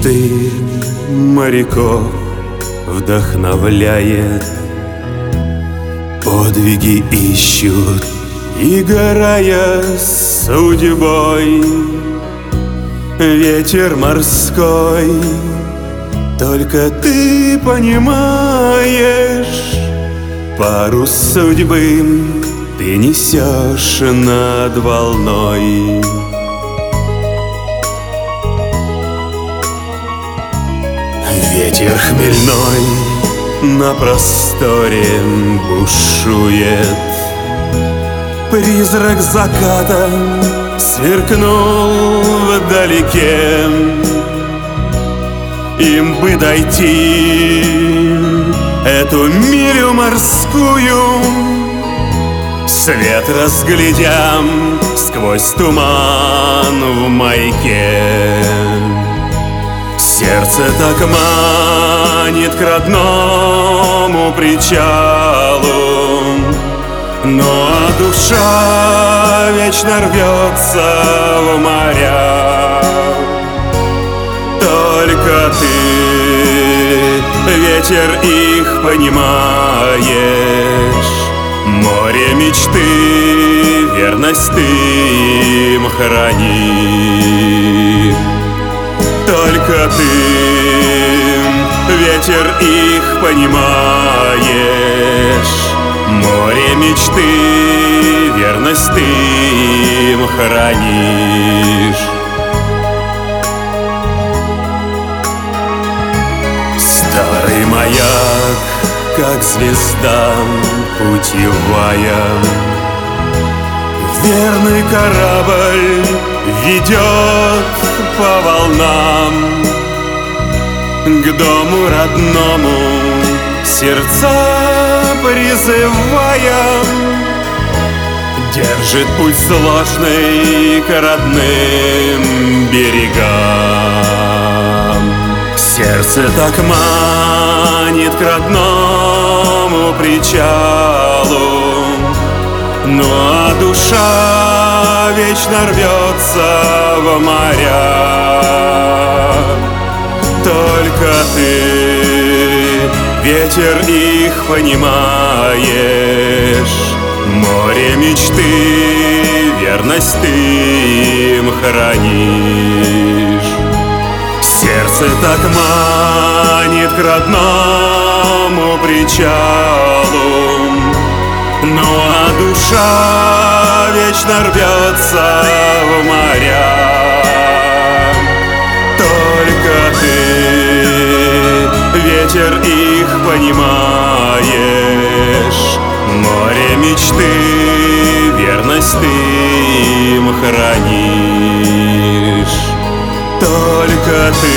Мечты моряков вдохновляет, подвиги ищут, и горая судьбой. Ветер морской, только ты понимаешь, парус судьбы ты несешь над волной. Ветер хмельной на просторе бушует, призрак заката сверкнул вдалеке. Им бы дойти эту милю морскую, свет разглядя сквозь туман в маяке. Сердце так манит к родному причалу, но душа вечно рвется в моря. Только ты, ветер, их понимаешь, море мечты, верность ты им храни. Только ты, ветер, их понимаешь, море мечты, верность ты им хранишь. Старый маяк, как звезда путевая, верный корабль ведет по волнам к дому родному, сердца призывая. Держит путь сложный к родным берегам. Сердце так манит к родному причалу, но душа вечно рвется в моря. Только ты, ветер, их понимаешь, море мечты, верность ты им хранишь. Сердце так манит к родному причалу, но душа вечно рвется в моря. Только ты, ветер, их понимаешь, море мечты, верность ты им хранишь. Только ты,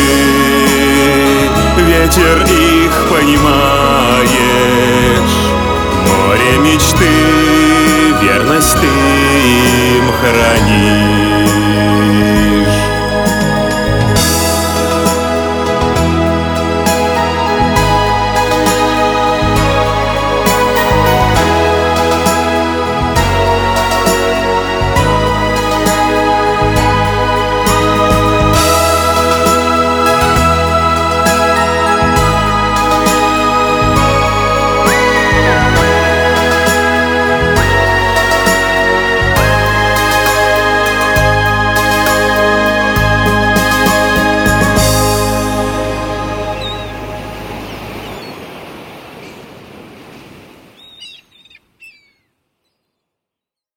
ветер, их понимаешь, море мечты, верность ты им хранишь.